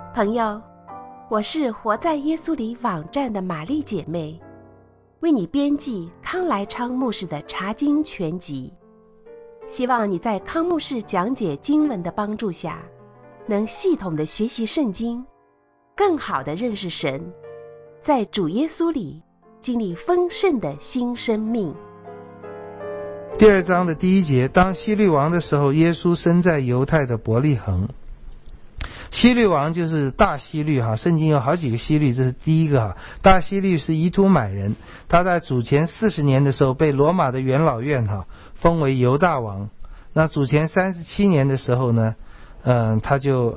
朋友，我是活在耶稣里网站的玛丽姐妹，为你编辑康来昌牧师的查经全集，希望你在康牧师讲解经文的帮助下，能系统的学习圣经，更好的认识神，在主耶稣里经历丰盛的新生命。 第2章的第1节，当希律王的时候，耶稣生在犹太的伯利恒。希律王就是大希律哈，圣经有好几个希律，这是第一个哈。大希律是以土买人，他在主前40年的时候被罗马的元老院哈封为犹大王。那主前37年的时候呢，他就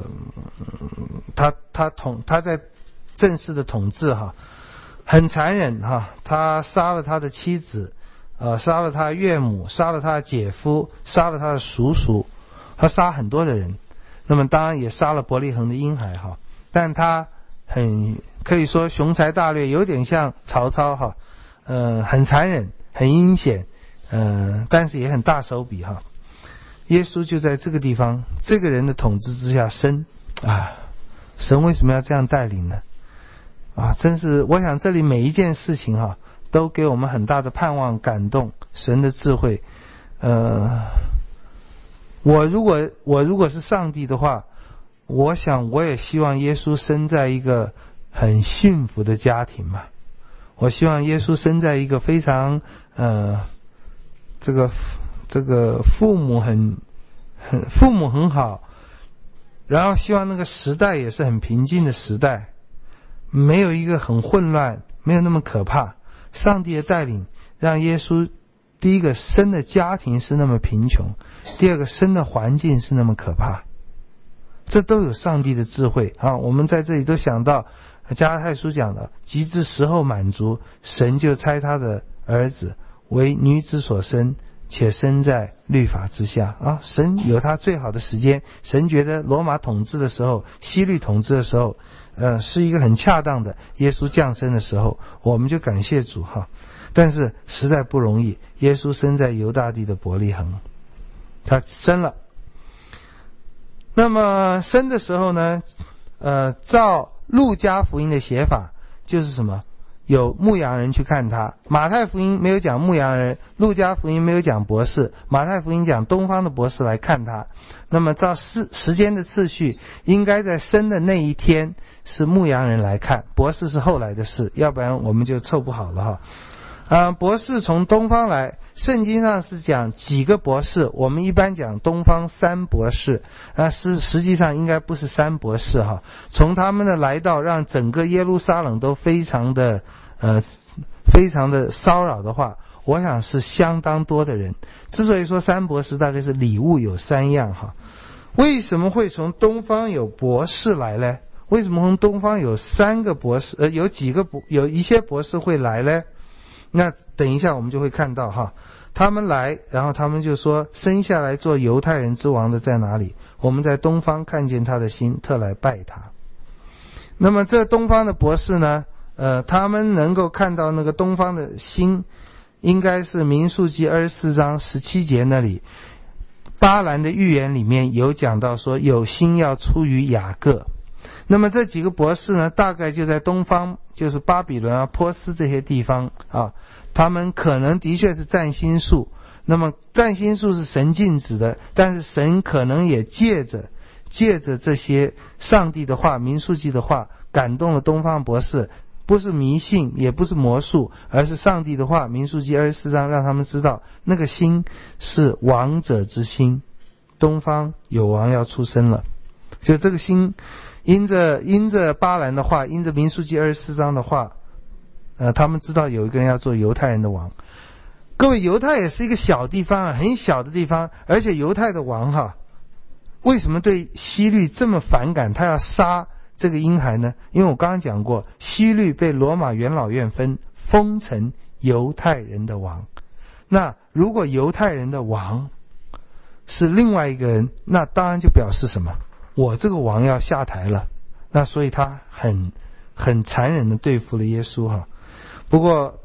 他在正式的统治哈，很残忍哈，他杀了他的妻子，杀了他的岳母，杀了他的姐夫，杀了他的叔叔，他杀很多的人。那么当然也杀了伯利恒的婴孩哈，但他可以说雄才大略，有点像曹操哈，很残忍，很阴险，但是也很大手笔哈。耶稣就在这个地方，这个人的统治之下生啊，神为什么要这样带领呢？啊，真是我想这里每一件事情哈，都给我们很大的盼望、感动，神的智慧。我如果是上帝的话，我想我也希望耶稣生在一个很幸福的家庭嘛。我希望耶稣生在一个非常这个父母很好，然后希望那个时代也是很平静的时代，没有一个很混乱，没有那么可怕。上帝的带领让耶稣第一个生的家庭是那么贫穷，第二个生的环境是那么可怕，这都有上帝的智慧啊！我们在这里都想到加拉太书讲的，及至时候满足，神就差他的儿子为女子所生，且生在律法之下啊！神有他最好的时间，神觉得罗马统治的时候，希律统治的时候，是一个很恰当的耶稣降生的时候，我们就感谢主哈！但是实在不容易，耶稣生在犹大地的伯利恒，他生了。那么生的时候呢，照路加福音的写法就是什么？有牧羊人去看他。马太福音没有讲牧羊人，路加福音没有讲博士，马太福音讲东方的博士来看他。那么照时间的次序，应该在生的那一天是牧羊人来看，博士是后来的事，要不然我们就凑不好了哈。博士从东方来，圣经上是讲几个博士，我们一般讲东方3博士，实际上应该不是3博士哈。从他们的来到，让整个耶路撒冷都非常的骚扰的话，我想是相当多的人。之所以说3博士，大概是礼物有3样哈。为什么会从东方有博士来呢？为什么从东方有3个博士，有一些博士会来呢？那等一下我们就会看到哈，他们来，然后他们就说生下来做犹太人之王的在哪里？我们在东方看见他的心，特来拜他。那么这东方的博士呢，他们能够看到那个东方的心，应该是民数记24章17节那里，巴兰的预言里面有讲到说有心要出于雅各。那么这几个博士呢，大概就在东方，就是巴比伦啊、波斯这些地方啊，他们可能的确是占星术。那么占星术是神禁止的，但是神可能也借着这些上帝的话、民数记的话，感动了东方博士，不是迷信，也不是魔术，而是上帝的话，民数记24章让他们知道那个心是王者之心，东方有王要出生了。就这个心因着巴兰的话，因着民数记24章的话，他们知道有一个人要做犹太人的王。各位，犹太也是一个小地方啊，很小的地方，而且犹太的王哈，为什么对希律这么反感？他要杀这个婴孩呢？因为我刚刚讲过，希律被罗马元老院封成犹太人的王。那如果犹太人的王是另外一个人，那当然就表示什么？我这个王要下台了。那所以他很残忍的对付了耶稣哈。不过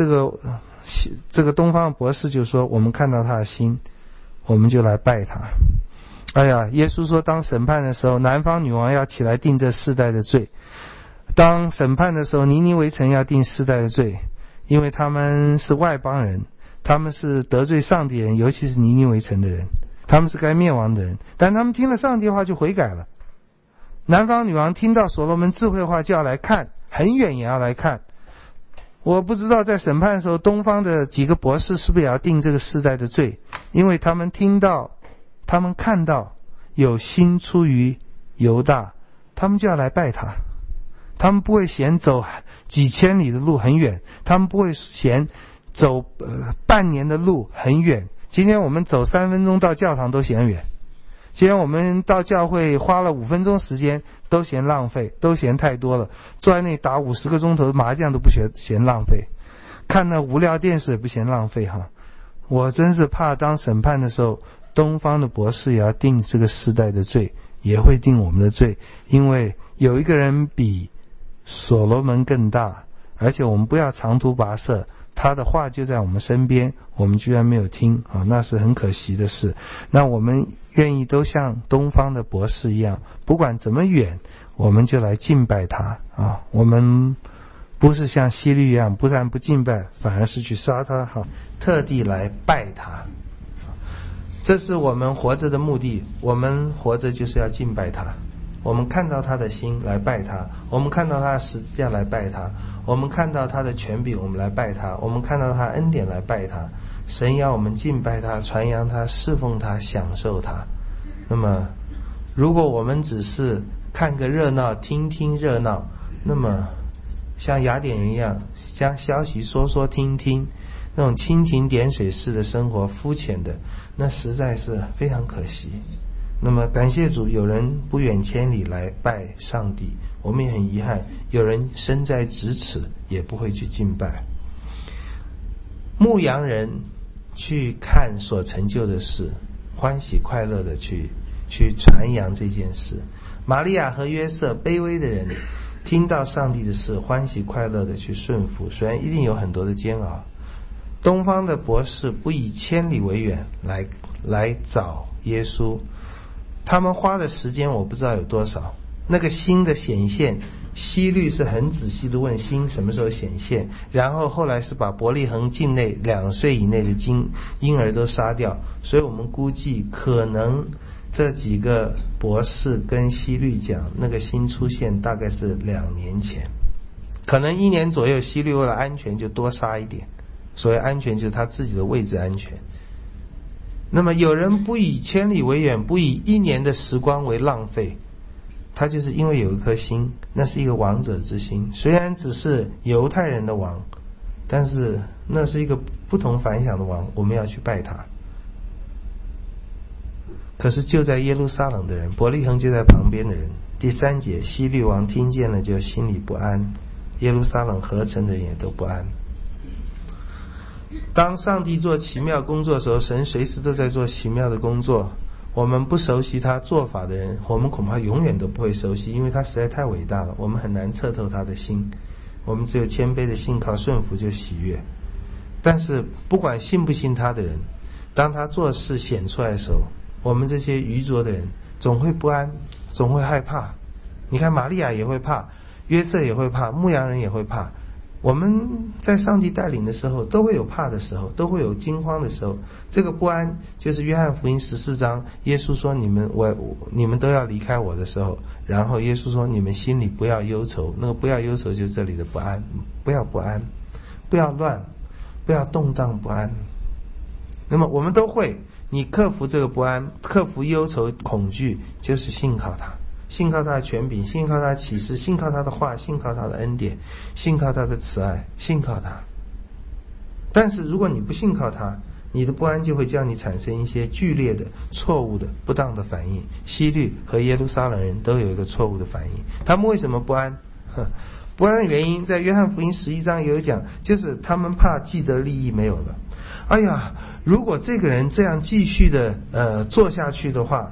这个东方博士就说，我们看到他的心，我们就来拜他。 哎呀，耶稣说当审判的时候，南方女王要起来定这世代的罪。当审判的时候，尼尼微城要定世代的罪，因为他们是外邦人，他们是得罪上帝人，尤其是尼尼微城的人，他们是该灭亡的人，但他们听了上帝的话就悔改了。南方女王听到所罗门智慧话就要来看，很远也要来看。我不知道在审判的时候，东方的几个博士是不是也要定这个世代的罪，因为他们听到，他们看到有星出于犹大，他们就要来拜他。他们不会嫌走几千里的路很远，他们不会嫌走半年的路很远。今天我们走3分钟到教堂都嫌远，今天我们到教会花了5分钟时间都嫌浪费，都嫌太多了。坐在那里打50个钟头麻将都不嫌浪费，看那无聊电视也不嫌浪费哈。我真是怕当审判的时候，东方的博士也要定这个世代的罪，也会定我们的罪，因为有一个人比所罗门更大，而且我们不要长途跋涉，他的话就在我们身边，我们居然没有听啊，那是很可惜的事。那我们愿意都像东方的博士一样，不管怎么远，我们就来敬拜他啊。我们不是像希律一样，不但不敬拜，反而是去杀他哈，特地来拜他。这是我们活着的目的，我们活着就是要敬拜他。我们看到他的心来拜他，我们看到他的十字架来拜他，我们看到他的权柄我们来拜他，我们看到他恩典来拜他。神要我们敬拜他，传扬他，侍奉他，享受他。那么如果我们只是看个热闹，听听热闹，那么像雅典人一样将消息说听听，那种蜻蜓点水式的生活，肤浅的，那实在是非常可惜。那么感谢主，有人不远千里来拜上帝，我们也很遗憾，有人身在咫尺也不会去敬拜。牧羊人去看所成就的事，欢喜快乐的去传扬这件事。玛利亚和约瑟卑微的人听到上帝的事，欢喜快乐的去顺服，虽然一定有很多的煎熬。东方的博士不以千里为远来找耶稣，他们花的时间我不知道有多少。那个星的显现，希律是很仔细的问星什么时候显现，然后后来是把伯利恒境内2岁以内的婴儿都杀掉，所以我们估计可能这几个博士跟希律讲，那个星出现大概是2年前，可能1年左右，希律为了安全就多杀一点，所谓安全就是他自己的位置安全。那么有人不以千里为远，不以1年的时光为浪费，他就是因为有一颗心，那是一个王者之心，虽然只是犹太人的王，但是那是一个不同凡响的王，我们要去拜他。可是就在耶路撒冷的人，伯利恒就在旁边的人，第3节，希律王听见了就心里不安，耶路撒冷合城的人也都不安。当上帝做奇妙工作的时候，神随时都在做奇妙的工作。我们不熟悉他做法的人，我们恐怕永远都不会熟悉，因为他实在太伟大了，我们很难测透他的心。我们只有谦卑的信靠顺服就喜悦。但是不管信不信他的人，当他做事显出来的时候，我们这些愚拙的人总会不安，总会害怕。你看玛利亚也会怕，约瑟也会怕，牧羊人也会怕。我们在上帝带领的时候都会有怕的时候，都会有惊慌的时候。这个不安就是约翰福音14章耶稣说你们都要离开我的时候，然后耶稣说你们心里不要忧愁，那个不要忧愁就是这里的不安，不要不安，不要乱，不要动荡不安。那么我们都会，你克服这个不安，克服忧愁恐惧，就是信靠他，信靠他的权柄，信靠他的启示，信靠他的话，信靠他的恩典，信靠他的慈爱，信靠他。但是如果你不信靠他，你的不安就会叫你产生一些剧烈的错误的不当的反应。希律和耶路撒冷人都有一个错误的反应。他们为什么不安？不安的原因在约翰福音11章有讲，就是他们怕既得利益没有了。哎呀，如果这个人这样继续的做下去的话，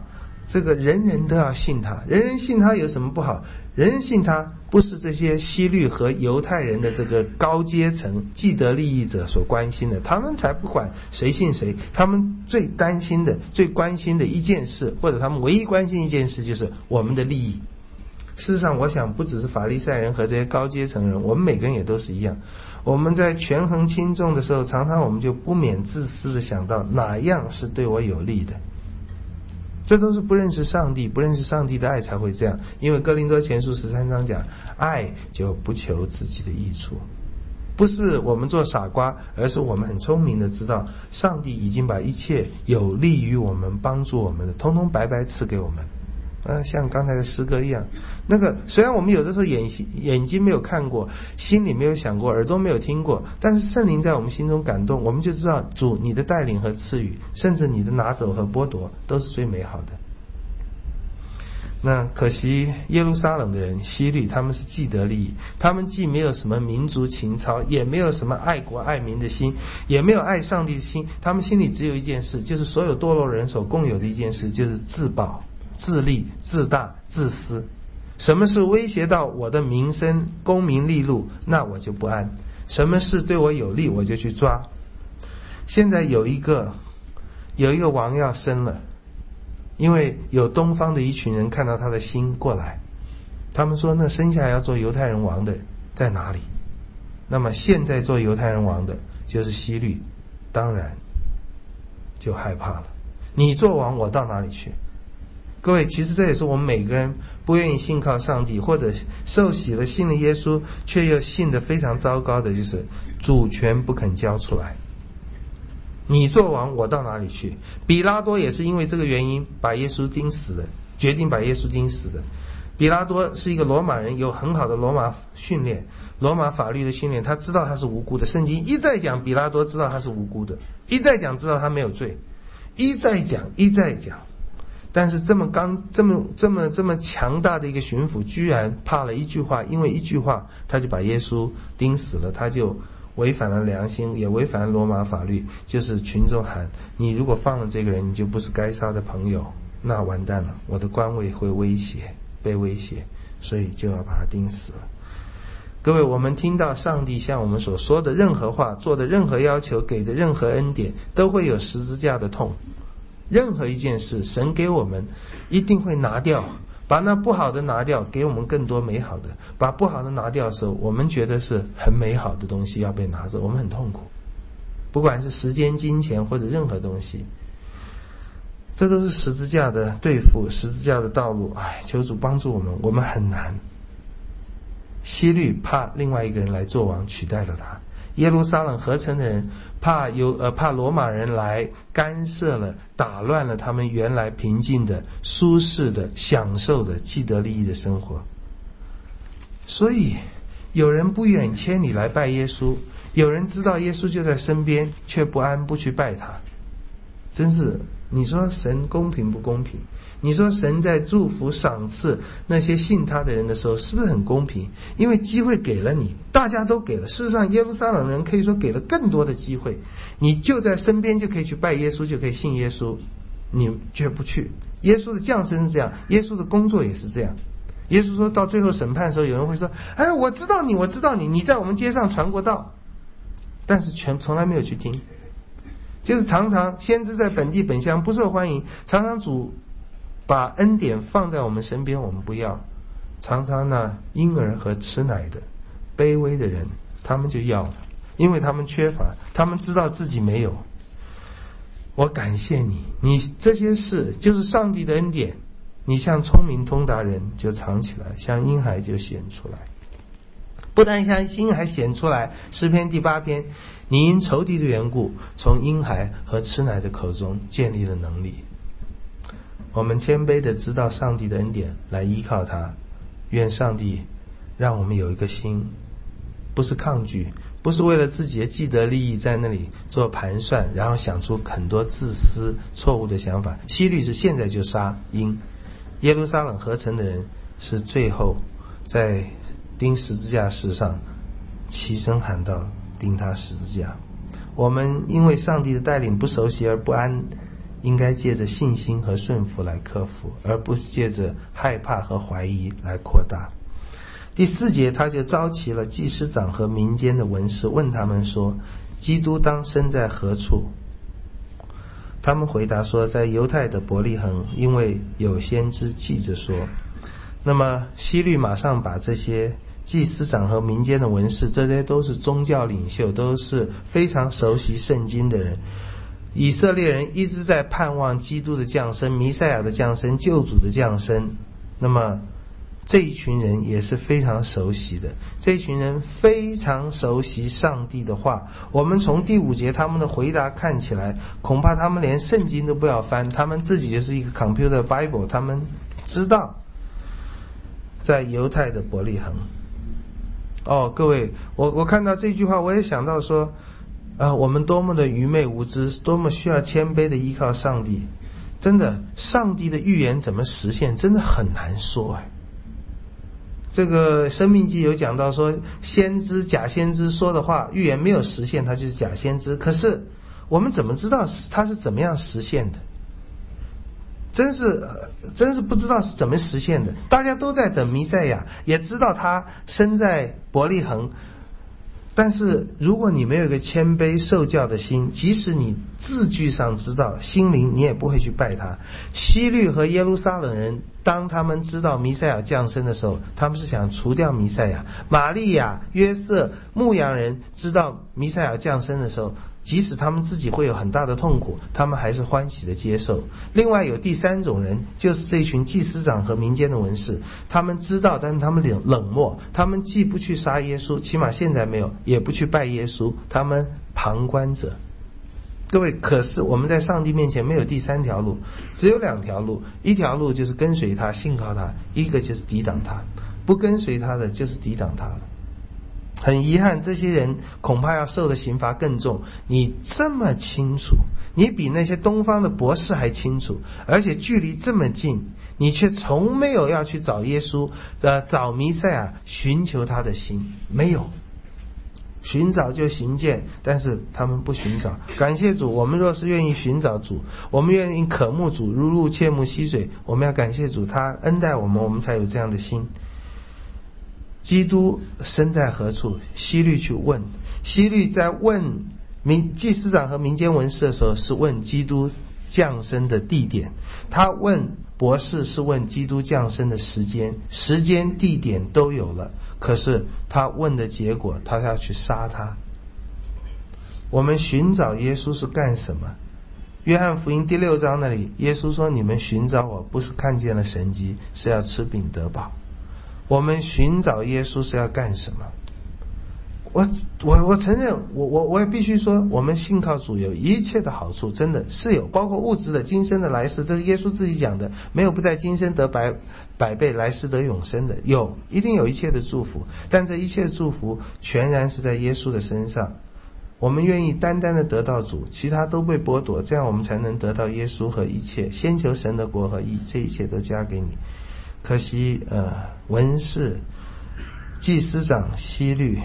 这个人人都要信他，人人信他有什么不好？人人信他不是这些希律和犹太人的这个高阶层既得利益者所关心的，他们才不管谁信谁，他们最担心的最关心的一件事，或者他们唯一关心一件事就是我们的利益。事实上我想不只是法利赛人和这些高阶层人，我们每个人也都是一样。我们在权衡轻重的时候，常常我们就不免自私的想到哪样是对我有利的。这都是不认识上帝，不认识上帝的爱才会这样。因为哥林多前书13章讲，爱就不求自己的益处，不是我们做傻瓜，而是我们很聪明的知道上帝已经把一切有利于我们帮助我们的通通白白赐给我们。像刚才的诗歌一样，那个虽然我们有的时候眼睛没有看过，心里没有想过，耳朵没有听过，但是圣灵在我们心中感动，我们就知道主你的带领和赐予，甚至你的拿走和剥夺都是最美好的。那可惜耶路撒冷的人希律，他们是既得利益，他们既没有什么民族情操，也没有什么爱国爱民的心，也没有爱上帝的心，他们心里只有一件事，就是所有堕落人所共有的一件事，就是自保自利自大自私。什么是威胁到我的名声功名利禄，那我就不安，什么事对我有利我就去抓。现在有一个王要生了，因为有东方的一群人看到他的心过来，他们说那生下来要做犹太人王的在哪里？那么现在做犹太人王的就是希律，当然就害怕了，你做王我到哪里去？各位，其实这也是我们每个人不愿意信靠上帝，或者受洗了信了耶稣却又信得非常糟糕的，就是主权不肯交出来。你做王我到哪里去？比拉多也是因为这个原因把耶稣钉死的，决定把耶稣钉死的。比拉多是一个罗马人，有很好的罗马训练，罗马法律的训练，他知道他是无辜的。圣经一再讲比拉多知道他是无辜的，一再讲知道他没有罪，一再讲。但是这么强大的一个巡抚，居然怕了一句话，因为一句话他就把耶稣钉死了，他就违反了良心，也违反了罗马法律。就是群众喊，你如果放了这个人，你就不是该杀的朋友，那完蛋了，我的官位会被威胁，所以就要把他钉死了。各位，我们听到上帝向我们所说的任何话，做的任何要求，给的任何恩典，都会有十字架的痛。任何一件事神给我们一定会拿掉，把那不好的拿掉，给我们更多美好的。把不好的拿掉的时候，我们觉得是很美好的东西要被拿走，我们很痛苦，不管是时间金钱或者任何东西，这都是十字架的对付，十字架的道路。求主帮助我们，我们很难。希律怕另外一个人来做王取代了他，耶路撒冷合成的人怕罗马人来干涉了，打乱了他们原来平静的舒适的享受的既得利益的生活。所以有人不远千里来拜耶稣，有人知道耶稣就在身边却不安，不去拜他。真是，你说神公平不公平？你说神在祝福赏赐那些信他的人的时候是不是很公平？因为机会给了你，大家都给了。事实上耶路撒冷人可以说给了更多的机会，你就在身边就可以去拜耶稣，就可以信耶稣，你却不去。耶稣的降生是这样，耶稣的工作也是这样。耶稣说到最后审判的时候，有人会说，我知道你，你在我们街上传过道，但是从来没有去听。就是常常先知在本地本乡不受欢迎，常常主把恩典放在我们身边，我们不要。常常呢，婴儿和吃奶的卑微的人他们就要了，因为他们缺乏，他们知道自己没有。我感谢你，你这些事就是上帝的恩典，你像聪明通达人就藏起来，像婴孩就显出来。不但像婴孩显出来，诗篇第8篇，你因仇敌的缘故，从婴孩和吃奶的口中建立了能力。我们谦卑的知道上帝的恩典，来依靠他。愿上帝让我们有一个心，不是抗拒，不是为了自己的既得利益在那里做盘算，然后想出很多自私错误的想法。希律是现在就杀婴，耶路撒冷合成的人是最后在钉十字架石上齐声喊道，钉他十字架。我们因为上帝的带领不熟悉而不安， 应该借着信心和顺服来克服，而不是借着害怕和怀疑来扩大。第4节，他就召集了祭司长和民间的文士，问他们说，基督当生在何处？他们回答说，在犹太的伯利恒，因为有先知记着说。那么希律马上把这些祭司长和民间的文士，这些都是宗教领袖，都是非常熟悉圣经的人。以色列人一直在盼望基督的降生，弥赛亚的降生，救主的降生。那么这一群人也是非常熟悉的，这一群人非常熟悉上帝的话。我们从第5节他们的回答看起来，恐怕他们连圣经都不要翻，他们自己就是一个 computer Bible， 他们知道在犹太的伯利恒。各位，我看到这句话，我也想到说，我们多么的愚昧无知，多么需要谦卑的依靠上帝。真的，上帝的预言怎么实现，真的很难说。这个申命记有讲到说，先知假先知说的话，预言没有实现，他就是假先知。可是我们怎么知道他是怎么样实现的？真是不知道是怎么实现的。大家都在等弥赛亚，也知道他生在伯利恒，但是如果你没有一个谦卑受教的心，即使你字句上知道，心灵你也不会去拜他。希律和耶路撒冷人，当他们知道弥赛亚降生的时候，他们是想除掉弥赛亚。玛利亚、约瑟、牧羊人知道弥赛亚降生的时候，即使他们自己会有很大的痛苦，他们还是欢喜的接受。另外有第3种人，就是这群祭司长和民间的文士，他们知道，但是他们冷漠，他们既不去杀耶稣，起码现在没有，也不去拜耶稣，他们旁观者。各位，可是我们在上帝面前没有第3条路，只有2条路。一条路就是跟随他，信靠他；一个就是抵挡他。不跟随他的就是抵挡他了。很遗憾，这些人恐怕要受的刑罚更重。你这么清楚，你比那些东方的博士还清楚，而且距离这么近，你却从没有要去找耶稣，找弥赛亚，寻求他的心，没有。寻找就寻见，但是他们不寻找。感谢主，我们若是愿意寻找主，我们愿意渴慕主，如鹿切慕溪水，我们要感谢主，他恩待我们，我们才有这样的心。基督身在何处？希律去问。希律在问祭司长和民间文士的时候，是问基督降生的地点。他问博士是问基督降生的时间，时间地点都有了，可是他问的结果，他要去杀他。我们寻找耶稣是干什么？约翰福音第6章那里，耶稣说，你们寻找我，不是看见了神迹，是要吃饼得饱。我们寻找耶稣是要干什么？我承认，我也必须说，我们信靠主有一切的好处，真的是有，包括物质的、今生的、来世，这是耶稣自己讲的，没有不在今生得百倍，来世得永生的，有，一定有一切的祝福，但这一切的祝福全然是在耶稣的身上。我们愿意单单的得到主，其他都被剥夺，这样我们才能得到耶稣和一切。先求神的国和义，这一切都加给你。可惜文士、祭司长、希律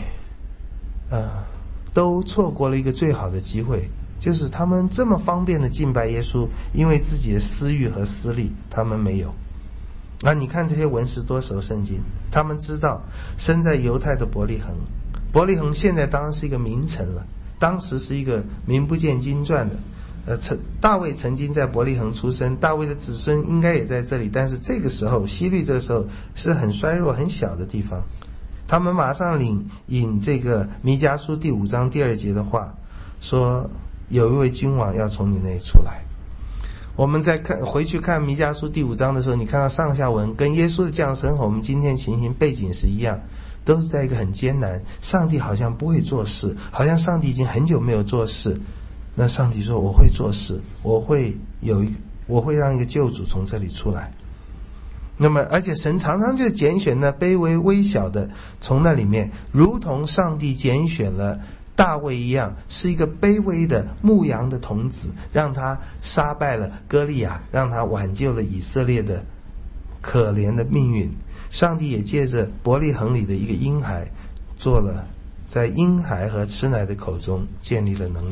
都错过了一个最好的机会，就是他们这么方便的敬拜耶稣，因为自己的私欲和私利，他们没有。你看这些文士多熟圣经，他们知道生在犹太的伯利恒，伯利恒现在当然是一个名城了，当时是一个名不见经传的。大卫曾经在伯利恒出生，大卫的子孙应该也在这里，但是这个时候希律这个时候是很衰弱很小的地方。他们马上引这个弥迦书第5章第2节的话，说有一位君王要从你那里出来。我们再回去看弥迦书第5章的时候，你看到上下文跟耶稣的降生和我们今天情形背景是一样，都是在一个很艰难，上帝好像不会做事，好像上帝已经很久没有做事。那上帝说，我会做事，我会让一个救主从这里出来。那么而且神常常就拣选那卑微微小的从那里面，如同上帝拣选了大卫一样，是一个卑微的牧羊的童子，让他杀败了歌利亚，让他挽救了以色列的可怜的命运。上帝也借着伯利恒里的一个婴孩，做了在婴孩和吃奶的口中建立了能力。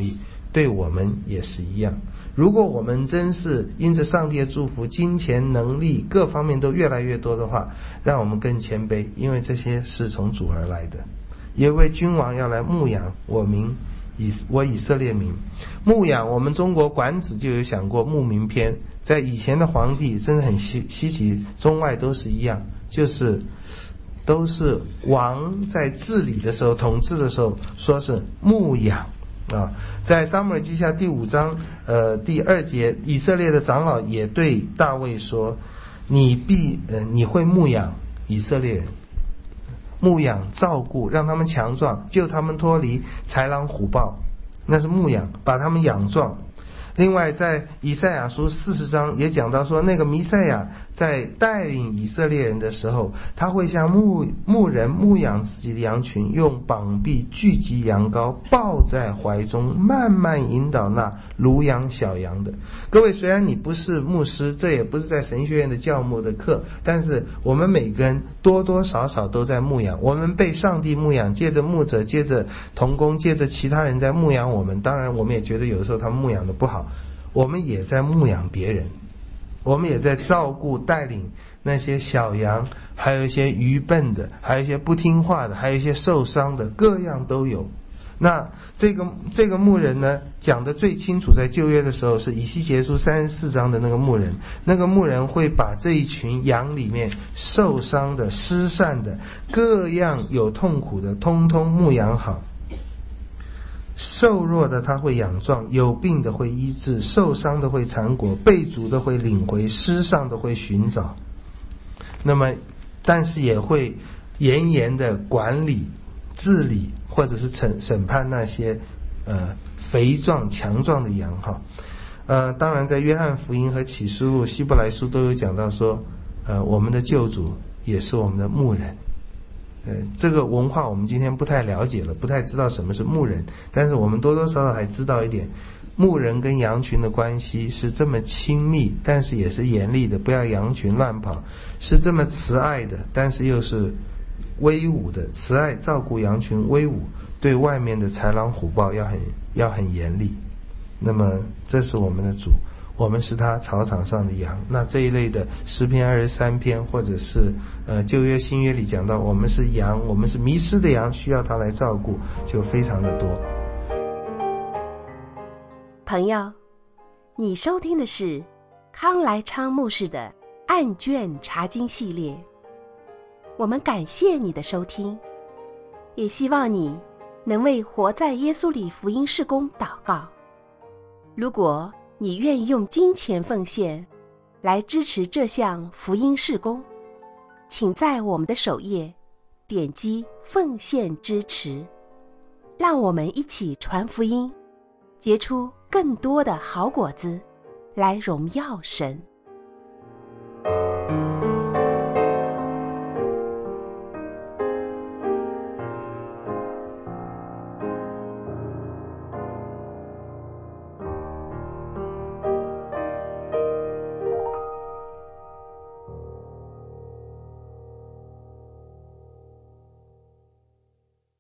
对我们也是一样。如果我们真是因着上帝的祝福，金钱能力各方面都越来越多的话，让我们更谦卑，因为这些是从主而来的。有一位君王要来牧养我以色列民。牧养，我们中国管子就有想过牧民篇，在以前的皇帝真的很稀奇，中外都是一样，就是都是王在治理的时候，统治的时候说是牧养啊。在撒母耳记下第5章第2节，以色列的长老也对大卫说，你会牧养以色列人，牧养照顾，让他们强壮，救他们脱离豺狼虎豹，那是牧养，把他们养壮。另外在以赛亚书40章也讲到说，那个弥赛亚在带领以色列人的时候，他会像牧人牧养自己的羊群，用膀臂聚集羊羔，抱在怀中，慢慢引导那乳养小羊的。各位，虽然你不是牧师，这也不是在神学院的教牧的课，但是我们每个人多多少少都在牧养，我们被上帝牧养，借着牧者，借着同工，借着其他人在牧养我们。当然我们也觉得有的时候他们牧养的不好，我们也在牧养别人，我们也在照顾带领那些小羊，还有一些愚笨的，还有一些不听话的，还有一些受伤的，各样都有。那这个牧人呢，讲得最清楚，在旧约的时候是以西结书34章的那个牧人，那个牧人会把这一群羊里面受伤的、失散的、各样有痛苦的通通牧养好。瘦弱的他会养壮，有病的会医治，受伤的会缠裹，被逐的会领回，失丧的会寻找。那么但是也会严严的管理治理，或者是审判那些肥壮强壮的羊哈。当然在约翰福音和启示录、希伯来书都有讲到说，我们的救主也是我们的牧人。这个文化我们今天不太了解了，不太知道什么是牧人，但是我们多多少少还知道一点，牧人跟羊群的关系是这么亲密，但是也是严厉的，不要羊群乱跑，是这么慈爱的，但是又是威武的，慈爱照顾羊群，威武，对外面的豺狼虎豹要很严厉。那么这是我们的主，我们是他草场上的羊。那这一类的诗篇23篇，或者是旧约新约里讲到我们是羊，我们是迷失的羊，需要他来照顾，就非常的多。 朋友，你收听的是康来昌牧师的案卷查经系列，我们感谢你的收听，也希望你能为活在耶稣里福音事工祷告。如果你愿意用金钱奉献来支持这项福音事工，请在我们的首页点击奉献支持，让我们一起传福音，结出更多的好果子，来荣耀神。